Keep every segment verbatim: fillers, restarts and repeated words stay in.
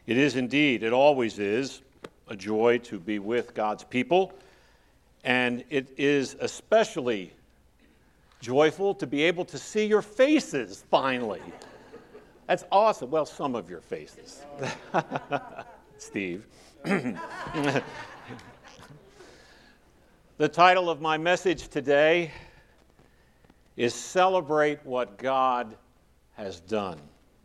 It is indeed, it always is, a joy to be with God's people, and it is especially joyful to be able to see your faces finally. That's awesome. Well, some of your faces. Steve. The title of my message today is Celebrate What God Has Done.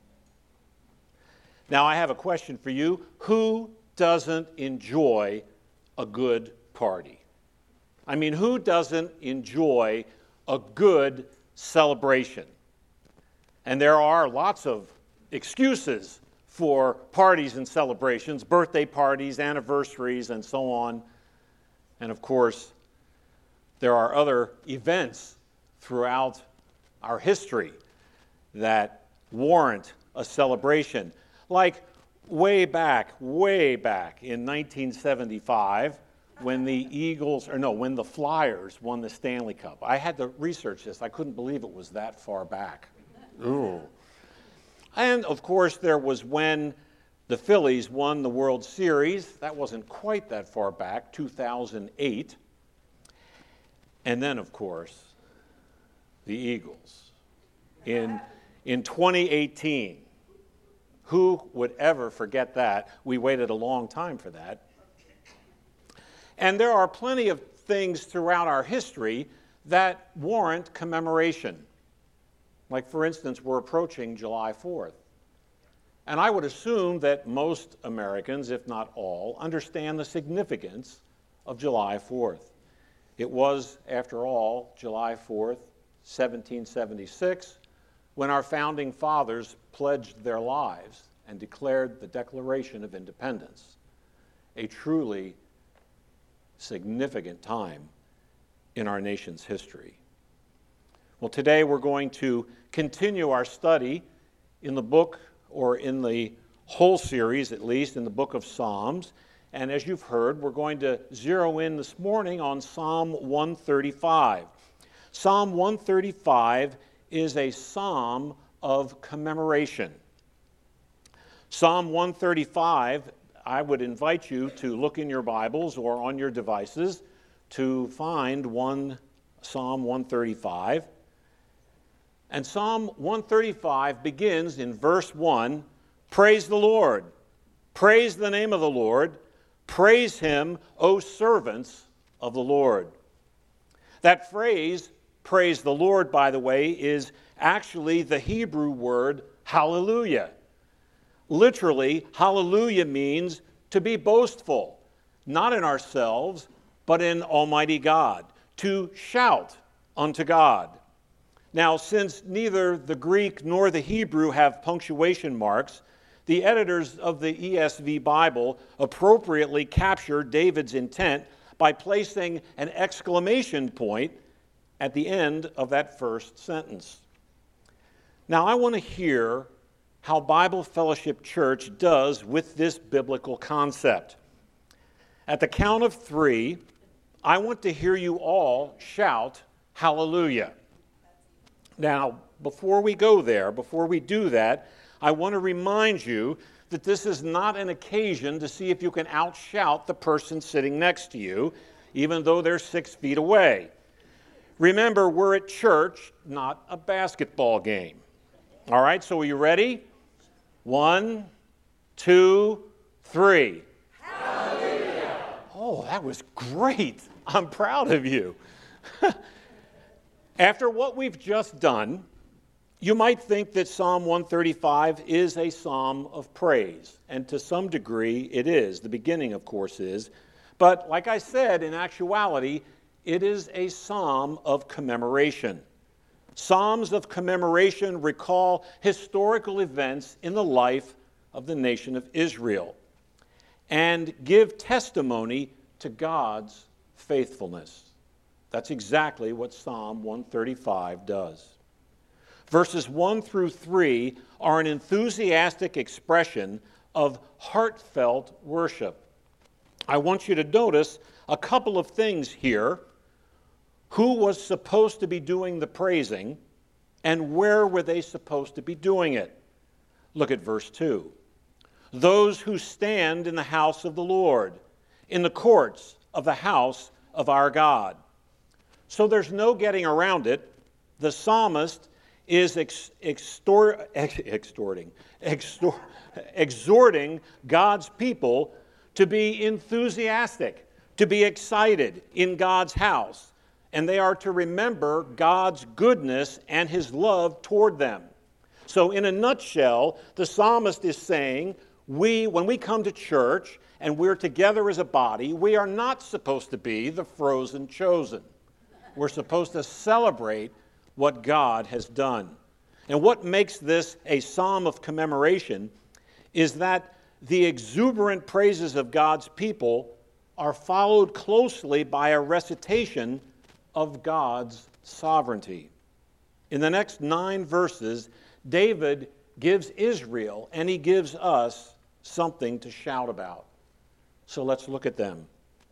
Now, I have a question for you. Who doesn't enjoy a good party? I mean, who doesn't enjoy a good celebration? And there are lots of excuses for parties and celebrations, birthday parties, anniversaries, and so on. And of course, there are other events throughout our history that warrant a celebration. Like way back, way back in nineteen seventy-five, when the Eagles, or no, when the Flyers won the Stanley Cup. I had to research this. I couldn't believe it was that far back. Ooh. And of course, there was when the Phillies won the World Series. That wasn't quite that far back, two thousand eight. And then, of course, the Eagles in, in twenty eighteen. Who would ever forget that? We waited a long time for that. And there are plenty of things throughout our history that warrant commemoration. Like, for instance, we're approaching July fourth. And I would assume that most Americans, if not all, understand the significance of July fourth. It was, after all, July fourth, seventeen seventy-six, when our founding fathers pledged their lives and declared the Declaration of Independence. A truly significant time in our nation's history. Well, today we're going to continue our study in the book, or in the whole series at least, in the book of Psalms. And as you've heard, we're going to zero in this morning on Psalm one thirty-five. Psalm one thirty-five is a psalm of commemoration. Psalm one thirty-five, I would invite you to look in your Bibles or on your devices to find one Psalm one thirty-five. And Psalm one thirty-five begins in verse one, praise the Lord, praise the name of the Lord, praise him, O servants of the Lord. That phrase, praise the Lord, by the way, is actually the Hebrew word hallelujah. Literally, hallelujah means to be boastful, not in ourselves, but in Almighty God, to shout unto God. Now, since neither the Greek nor the Hebrew have punctuation marks, the editors of the E S V Bible appropriately captured David's intent by placing an exclamation point at the end of that first sentence. Now, I want to hear how Bible Fellowship Church does with this biblical concept. At the count of three, I want to hear you all shout hallelujah. Now, before we go there, before we do that, I want to remind you that this is not an occasion to see if you can outshout the person sitting next to you, even though they're six feet away. Remember, we're at church, not a basketball game. All right, so are you ready? One, two, three. Hallelujah! Oh, that was great. I'm proud of you. After what we've just done, you might think that Psalm one thirty-five is a psalm of praise, and to some degree it is. The beginning, of course, is. But like I said, in actuality, it is a psalm of commemoration. Psalms of commemoration recall historical events in the life of the nation of Israel and give testimony to God's faithfulness. That's exactly what Psalm one thirty-five does. Verses one through three are an enthusiastic expression of heartfelt worship. I want you to notice a couple of things here. Who was supposed to be doing the praising, and where were they supposed to be doing it? Look at verse two. those who stand in the house of the Lord, in the courts of the house of our God. So there's no getting around it. The psalmist is ex- extor- ex- extorting, extor- exhorting God's people to be enthusiastic, to be excited in God's house, and they are to remember God's goodness and his love toward them. So in a nutshell, the psalmist is saying, we, when we come to church and we're together as a body, we are not supposed to be the frozen chosen. We're supposed to celebrate what God has done. And what makes this a psalm of commemoration is that the exuberant praises of God's people are followed closely by a recitation of God's sovereignty. In the next nine verses, David gives Israel and he gives us something to shout about. So let's look at them.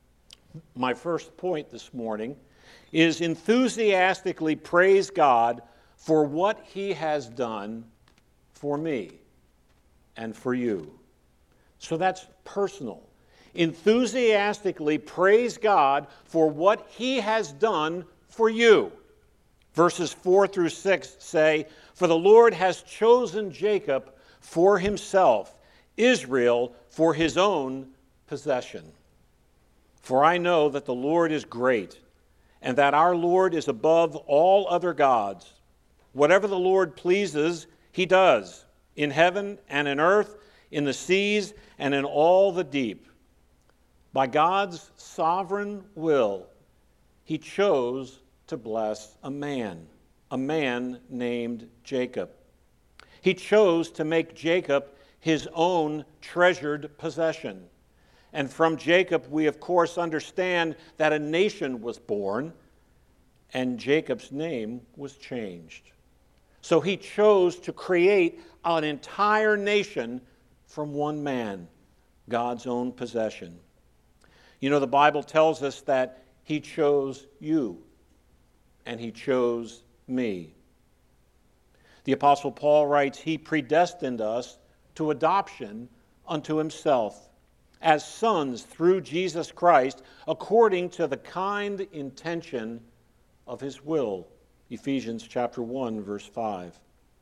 My first point this morning is enthusiastically praise God for what he has done for me and for you. So that's personal. Enthusiastically praise God for what he has done for you. Verses four through six say, "For the Lord has chosen Jacob for himself, Israel for his own possession. For I know that the Lord is great, and that our Lord is above all other gods. Whatever the Lord pleases, he does, in heaven and in earth, in the seas and in all the deep. By God's sovereign will, he chose to bless a man, a man named Jacob. He chose to make Jacob his own treasured possession. And from Jacob, we of course understand that a nation was born, and Jacob's name was changed. So he chose to create an entire nation from one man, God's own possession. You know, the Bible tells us that he chose you, and he chose me. The Apostle Paul writes, he predestined us to adoption unto himself, as sons through Jesus Christ, according to the kind intention of his will. Ephesians chapter one, verse five.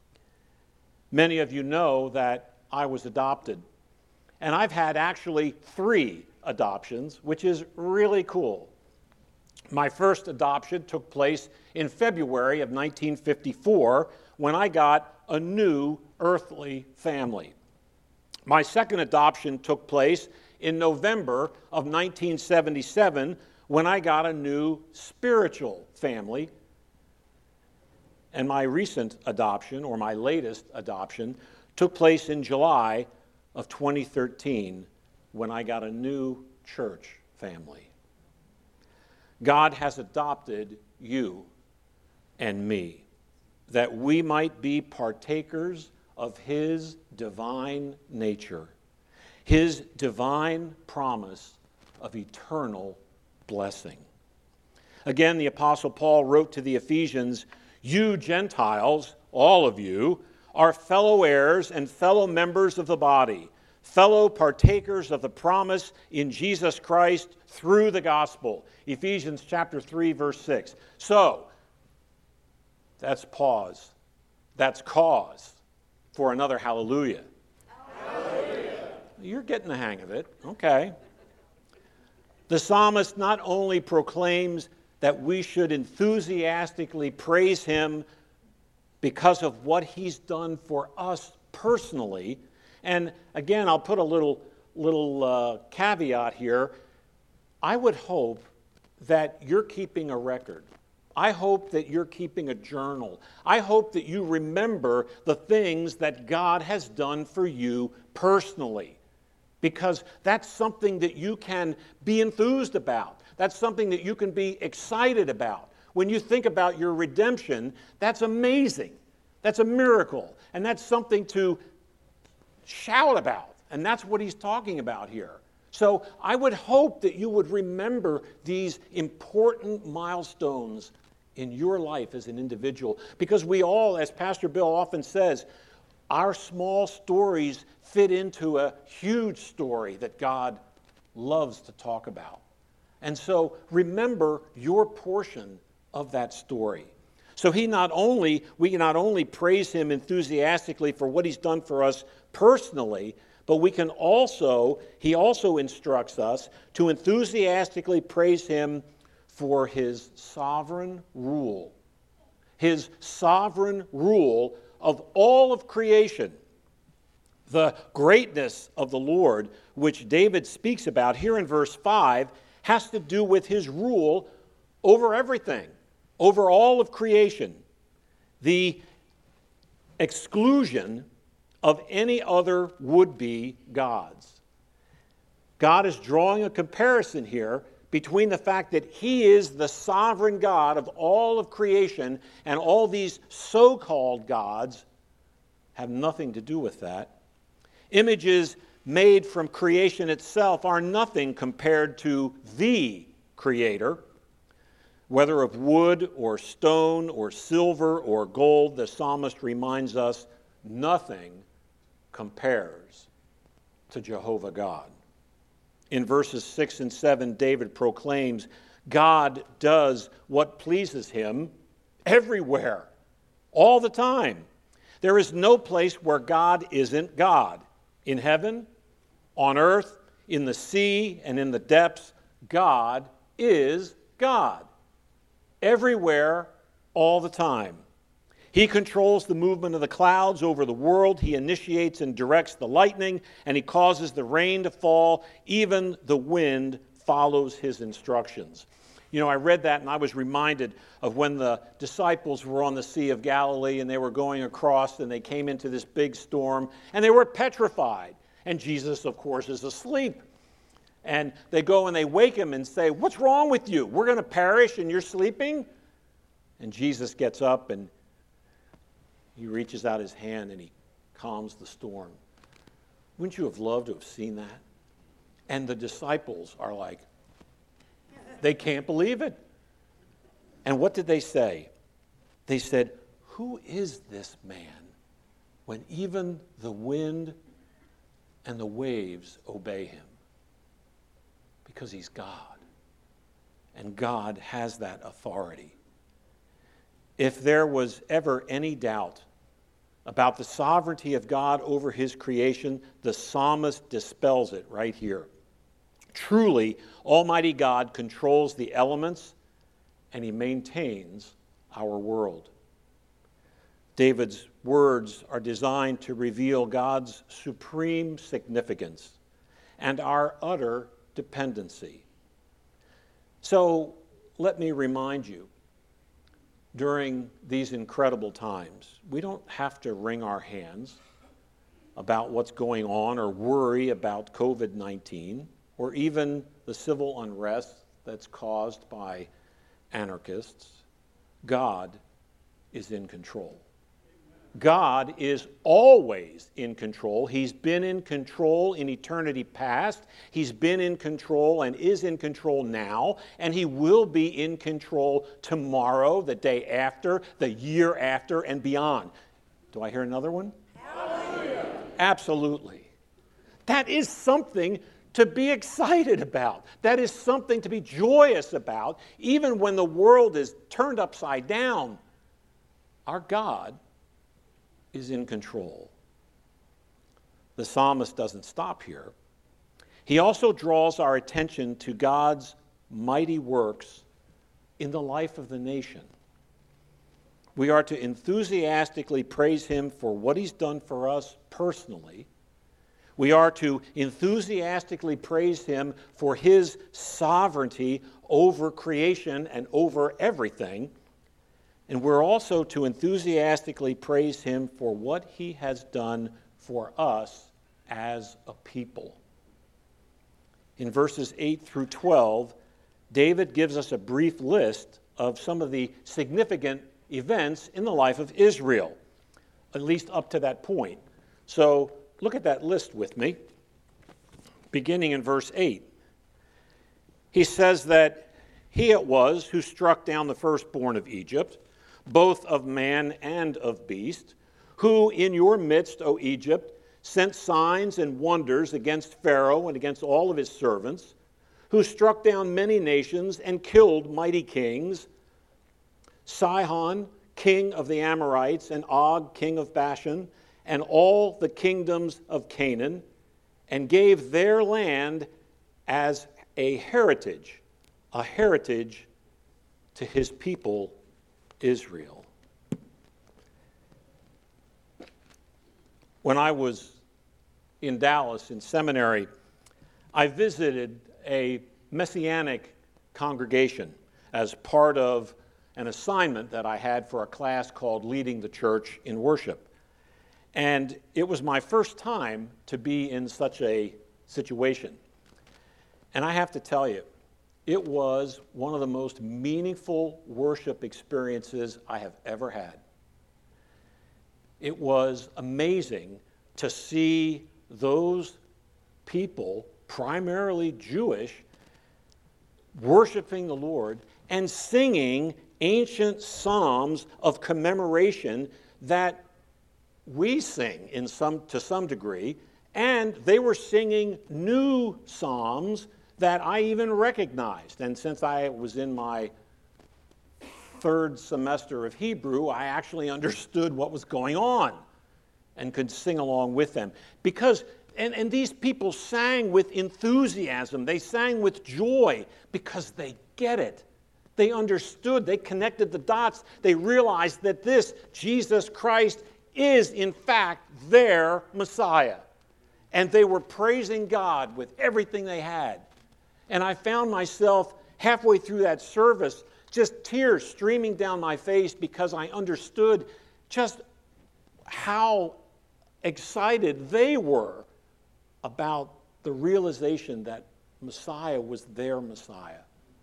Many of you know that I was adopted. And I've had actually three adoptions, which is really cool. My first adoption took place in February of nineteen fifty-four when I got a new earthly family. My second adoption took place in November of nineteen seventy-seven when I got a new spiritual family. And my recent adoption, or my latest adoption, took place in July of twenty thirteen when I got a new church family. God has adopted you and me that we might be partakers of his divine nature, his divine promise of eternal blessing. Again, the Apostle Paul wrote to the Ephesians, "You Gentiles, all of you, are fellow heirs and fellow members of the body, fellow partakers of the promise in Jesus Christ through the gospel." Ephesians chapter three, verse six. So, that's pause. That's cause for another hallelujah. Hallelujah. You're getting the hang of it. Okay. The psalmist not only proclaims that we should enthusiastically praise him because of what he's done for us personally. And again, I'll put a little, little uh, caveat here. I would hope that you're keeping a record. I hope that you're keeping a journal. I hope that you remember the things that God has done for you personally, because that's something that you can be enthused about. That's something that you can be excited about. When you think about your redemption, that's amazing. That's a miracle. And that's something to shout about. And that's what he's talking about here. So I would hope that you would remember these important milestones in your life as an individual. Because we all, as Pastor Bill often says, our small stories fit into a huge story that God loves to talk about. And so remember your portion of that story. So he not only, we can not only praise him enthusiastically for what he's done for us personally, but we can also, he also instructs us to enthusiastically praise him for his sovereign rule. His sovereign rule of all of creation. The greatness of the Lord, which David speaks about here in verse five, has to do with his rule over everything, over all of creation. The exclusion of any other would-be gods. God is drawing a comparison here between the fact that he is the sovereign God of all of creation, and all these so-called gods have nothing to do with that. Images made from creation itself are nothing compared to the Creator. Whether of wood or stone or silver or gold, the psalmist reminds us, nothing compares to Jehovah God. In verses six and seven, David proclaims, God does what pleases him everywhere, all the time. There is no place where God isn't God. In heaven, on earth, in the sea, and in the depths, God is God. Everywhere, all the time. He controls the movement of the clouds over the world. He initiates and directs the lightning, and he causes the rain to fall. Even the wind follows his instructions. You know, I read that and I was reminded of when the disciples were on the Sea of Galilee and they were going across and they came into this big storm and they were petrified. And Jesus, of course, is asleep. And they go and they wake him and say, what's wrong with you? We're going to perish and you're sleeping? And Jesus gets up and he reaches out his hand and he calms the storm. Wouldn't you have loved to have seen that? And the disciples are like, they can't believe it. And what did they say? They said, who is this man when even the wind and the waves obey him? Because he's God. And God has that authority. If there was ever any doubt about the sovereignty of God over his creation, the psalmist dispels it right here. Truly, Almighty God controls the elements and he maintains our world. David's words are designed to reveal God's supreme significance and our utter dependency. So let me remind you, during these incredible times, we don't have to wring our hands about what's going on or worry about covid nineteen or even the civil unrest that's caused by anarchists. God is in control. God is always in control. He's been in control in eternity past. He's been in control and is in control now. And he will be in control tomorrow, the day after, the year after, and beyond. Do I hear another one? Hallelujah. Absolutely. That is something to be excited about. That is something to be joyous about. Even when the world is turned upside down, our God is in control. The psalmist doesn't stop here. He also draws our attention to God's mighty works in the life of the nation. We are to enthusiastically praise him for what he's done for us personally. We are to enthusiastically praise him for his sovereignty over creation and over everything. And we're also to enthusiastically praise him for what he has done for us as a people. In verses eight through twelve, David gives us a brief list of some of the significant events in the life of Israel, at least up to that point. So look at that list with me, beginning in verse eight. He says that he it was who struck down the firstborn of Egypt, both of man and of beast, who in your midst, O Egypt, sent signs and wonders against Pharaoh and against all of his servants, who struck down many nations and killed mighty kings, Sihon, king of the Amorites, and Og, king of Bashan, and all the kingdoms of Canaan, and gave their land as a heritage, a heritage to his people Israel. When I was in Dallas in seminary, I visited a Messianic congregation as part of an assignment that I had for a class called Leading the Church in Worship. And it was my first time to be in such a situation. And I have to tell you, it was one of the most meaningful worship experiences I have ever had. It was amazing to see those people, primarily Jewish, worshiping the Lord and singing ancient psalms of commemoration that we sing in some, to some degree, and they were singing new psalms that I even recognized. And since I was in my third semester of Hebrew, I actually understood what was going on and could sing along with them. Because, and, and these people sang with enthusiasm. They sang with joy because they get it. They understood. They connected the dots. They realized that this, Jesus Christ, is in fact their Messiah. And they were praising God with everything they had. And I found myself halfway through that service, just tears streaming down my face because I understood just how excited they were about the realization that Messiah was their Messiah.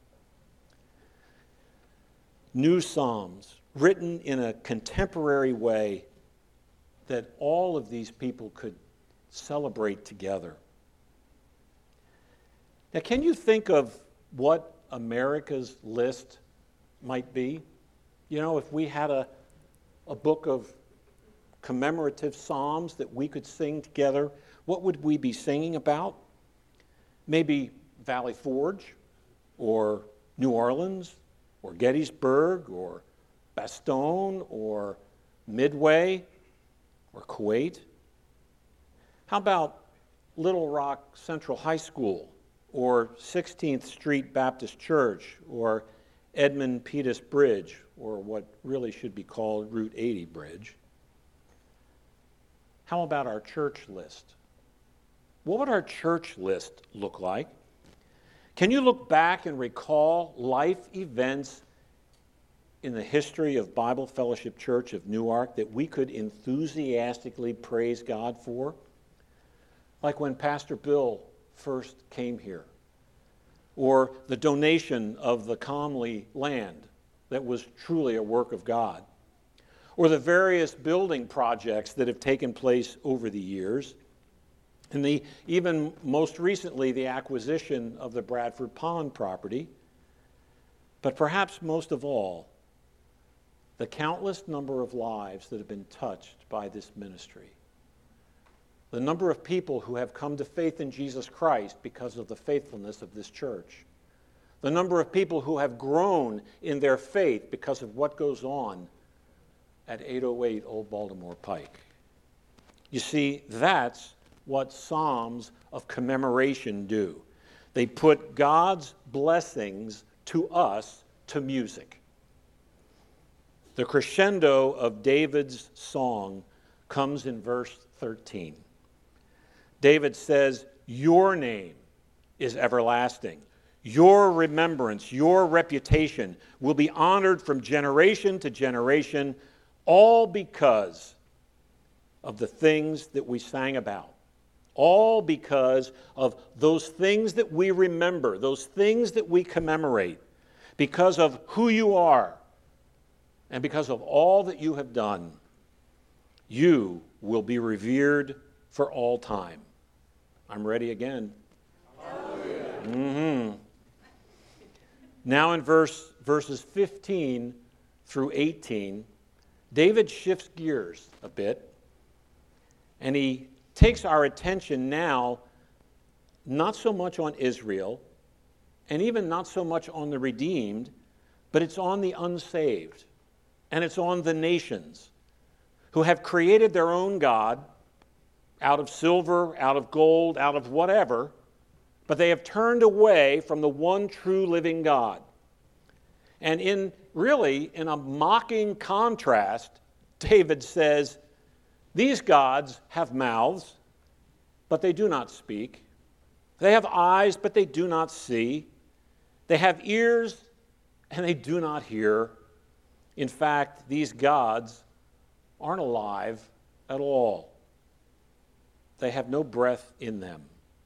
New psalms written in a contemporary way that all of these people could celebrate together. Now, can you think of what America's list might be? You know, if we had a, a book of commemorative psalms that we could sing together, what would we be singing about? Maybe Valley Forge, or New Orleans, or Gettysburg, or Bastogne, or Midway, or Kuwait? How about Little Rock Central High School, or sixteenth Street Baptist Church, or Edmund Pettus Bridge, or what really should be called Route eighty Bridge? How about our church list? What would our church list look like? Can you look back and recall life events in the history of Bible Fellowship Church of Newark that we could enthusiastically praise God for? Like when Pastor Bill first came here, or the donation of the Comley land that was truly a work of God, or the various building projects that have taken place over the years, and the even most recently the acquisition of the Bradford Pond property, but perhaps most of all, the countless number of lives that have been touched by this ministry. The number of people who have come to faith in Jesus Christ because of the faithfulness of this church. The number of people who have grown in their faith because of what goes on at eight oh eight Old Baltimore Pike. You see, that's what Psalms of commemoration do. They put God's blessings to us to music. The crescendo of David's song comes in verse thirteen. David says, "Your name is everlasting. Your remembrance, your reputation will be honored from generation to generation, all because of the things that we sang about. All because of those things that we remember, those things that we commemorate, because of who you are, and because of all that you have done. You will be revered for all time." I'm ready again. Hallelujah. Mm-hmm. Now in verse verses fifteen through eighteen, David shifts gears a bit, And he takes our attention now not so much on Israel, and even not so much on the redeemed, but it's on the unsaved, and it's on the nations who have created their own God out of silver, out of gold, out of whatever, but they have turned away from the one true living God. And in really, in a mocking contrast, David says, these gods have mouths, but they do not speak. They have eyes, but they do not see. They have ears, and they do not hear. In fact, these gods aren't alive at all. They have no breath in them.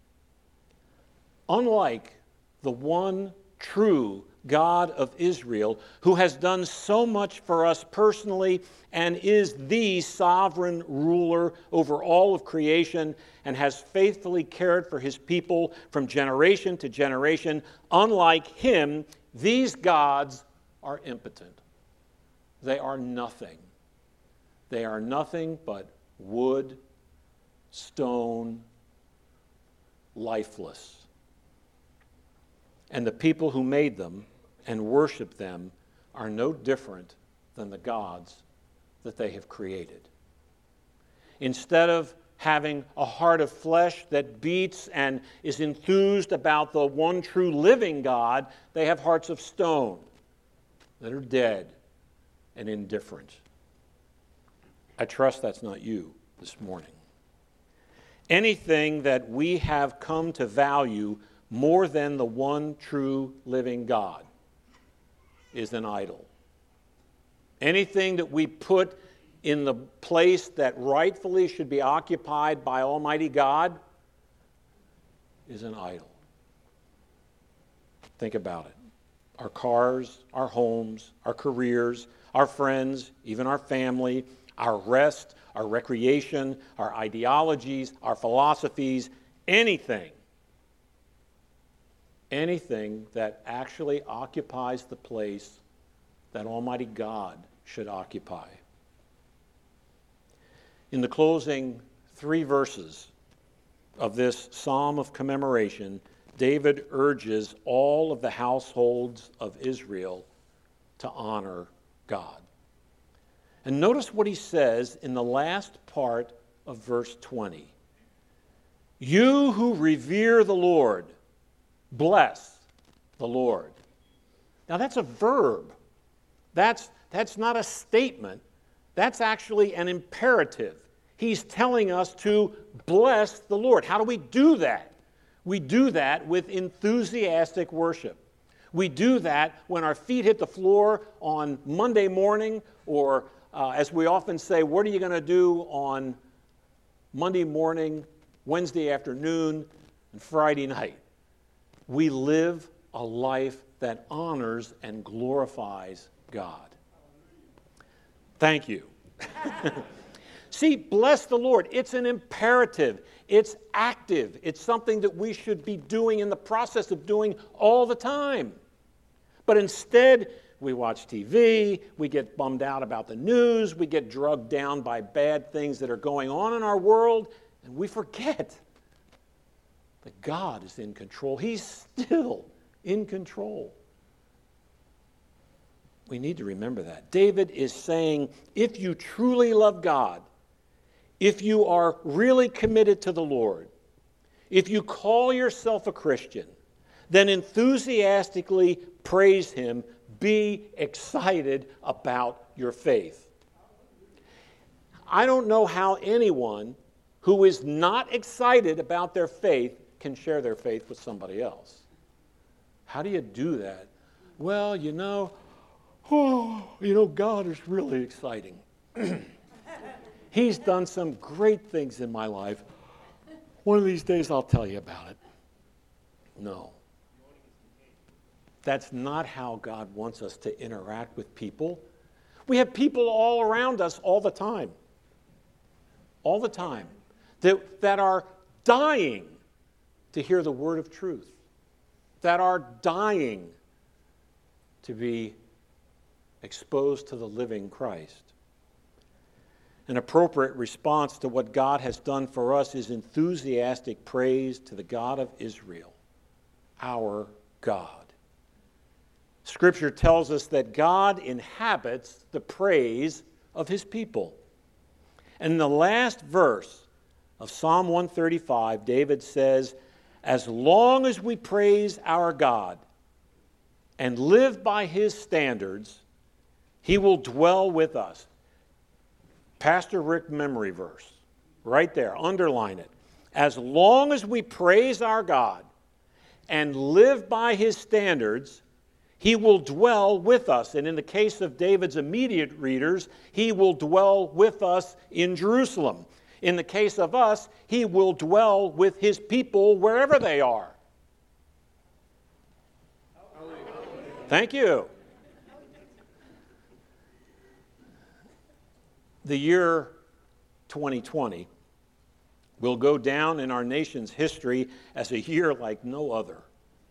Unlike the one true God of Israel, who has done so much for us personally and is the sovereign ruler over all of creation and has faithfully cared for his people from generation to generation, unlike him, these gods are impotent. They are nothing. They are nothing but wood, stone, lifeless. And the people who made them and worship them are no different than the gods that they have created. Instead of having a heart of flesh that beats and is enthused about the one true living God, they have hearts of stone that are dead and indifferent. I trust that's not you this morning. Anything that we have come to value more than the one true living God is an idol. Anything that we put in the place that rightfully should be occupied by Almighty God is an idol. Think about it. Our cars, our homes, our careers, our friends, even our family, our rest, our recreation, our ideologies, our philosophies, anything Anything that actually occupies the place that Almighty God should occupy. In the closing three verses of this psalm of commemoration, David urges all of the households of Israel to honor God. And notice what he says in the last part of verse twenty. You who revere the Lord, bless the Lord. Now that's a verb. That's, that's not a statement. That's actually an imperative. He's telling us to bless the Lord. How do we do that? We do that with enthusiastic worship. We do that when our feet hit the floor on Monday morning, or uh, as we often say, what are you going to do on Monday morning, Wednesday afternoon, and Friday night? We live a life that honors and glorifies God. Thank you. See, bless the Lord. It's an imperative. It's active. It's something that we should be doing, in the process of doing all the time. But instead, we watch T V, we get bummed out about the news, we get drugged down by bad things that are going on in our world, and we forget that God is in control. He's still in control. We need to remember that. David is saying, if you truly love God, if you are really committed to the Lord, if you call yourself a Christian, then enthusiastically praise Him. Be excited about your faith. I don't know how anyone who is not excited about their faith can share their faith with somebody else. How do you do that? Well, you know, oh, you know, God is really exciting. He's done some great things in my life. One of these days I'll tell you about it. No. That's not how God wants us to interact with people. We have people all around us all the time. All the time. That, that are dying to hear the word of truth. That are dying to be exposed to the living Christ. An appropriate response to what God has done for us is enthusiastic praise to the God of Israel, our God. Scripture tells us that God inhabits the praise of his people. And in the last verse of Psalm one thirty-five, David says, "As long as we praise our God and live by his standards, he will dwell with us." Pastor Rick memory verse, right there, underline it. As long as we praise our God and live by his standards, he will dwell with us. And in the case of David's immediate readers, he will dwell with us in Jerusalem. In the case of us, he will dwell with his people wherever they are. Thank you. The year twenty twenty will go down in our nation's history as a year like no other.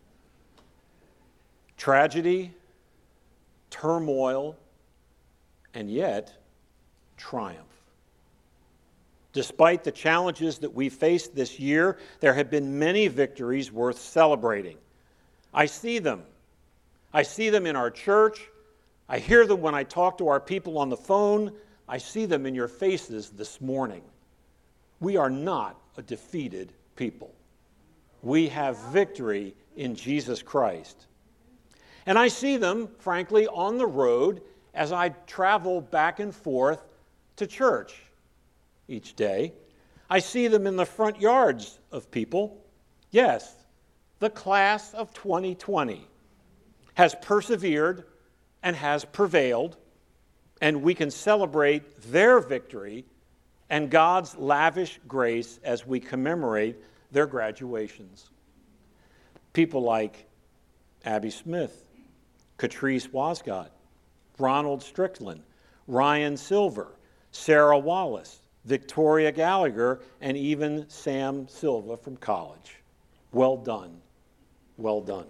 Tragedy, turmoil, and yet triumph. Despite the challenges that we faced this year, there have been many victories worth celebrating. I see them. I see them in our church. I hear them when I talk to our people on the phone. I see them in your faces this morning. We are not a defeated people. We have victory in Jesus Christ. And I see them, frankly, on the road as I travel back and forth to church each day. I see them in the front yards of people. Yes, the class of twenty twenty has persevered and has prevailed, and we can celebrate their victory and God's lavish grace as we commemorate their graduations. People like Abby Smith, Catrice Wasgott, Ronald Strickland, Ryan Silver, Sarah Wallace, Victoria Gallagher, and even Sam Silva from college. Well done. Well done.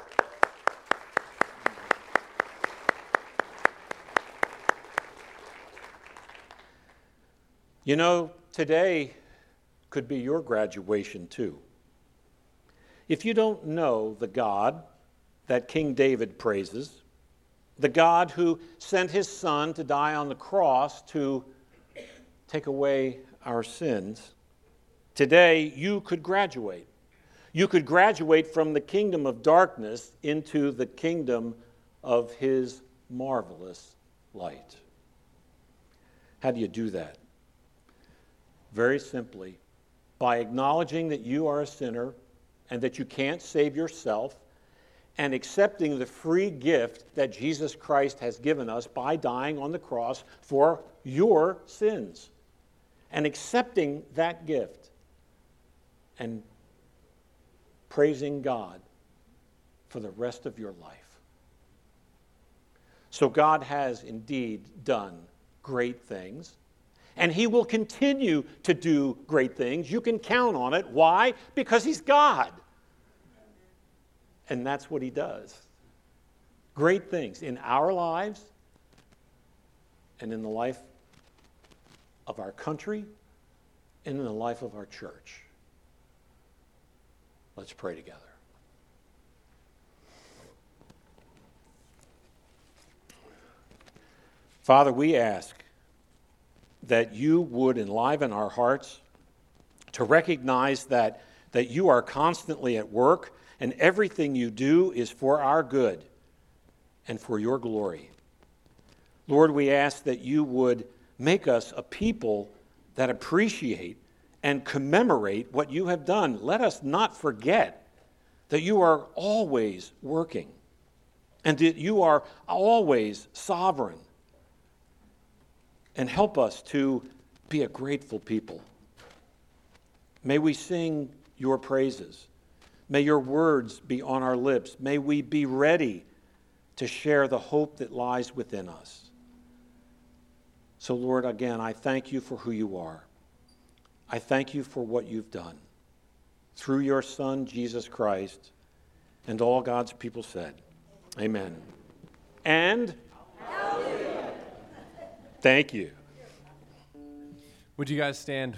You know, today could be your graduation too. If you don't know the God that King David praises, the God who sent his son to die on the cross to take away our sins, today you could graduate. You could graduate from the kingdom of darkness into the kingdom of his marvelous light. How do you do that? Very simply, by acknowledging that you are a sinner and that you can't save yourself, and accepting the free gift that Jesus Christ has given us by dying on the cross for your sins. And accepting that gift and praising God for the rest of your life. So God has indeed done great things. And he will continue to do great things. You can count on it. Why? Because he's God. And that's what he does. Great things in our lives and in the life of our country and in the life of our church. Let's pray together. Father, we ask that you would enliven our hearts to recognize that, that you are constantly at work and everything you do is for our good and for your glory. Lord, we ask that you would make us a people that appreciate and commemorate what you have done. Let us not forget that you are always working and that you are always sovereign. And help us to be a grateful people. May we sing your praises. May your words be on our lips. May we be ready to share the hope that lies within us. So, Lord, again, I thank you for who you are. I thank you for what you've done through your Son, Jesus Christ, and all God's people said, amen. And... Hallelujah. Thank you. Would you guys stand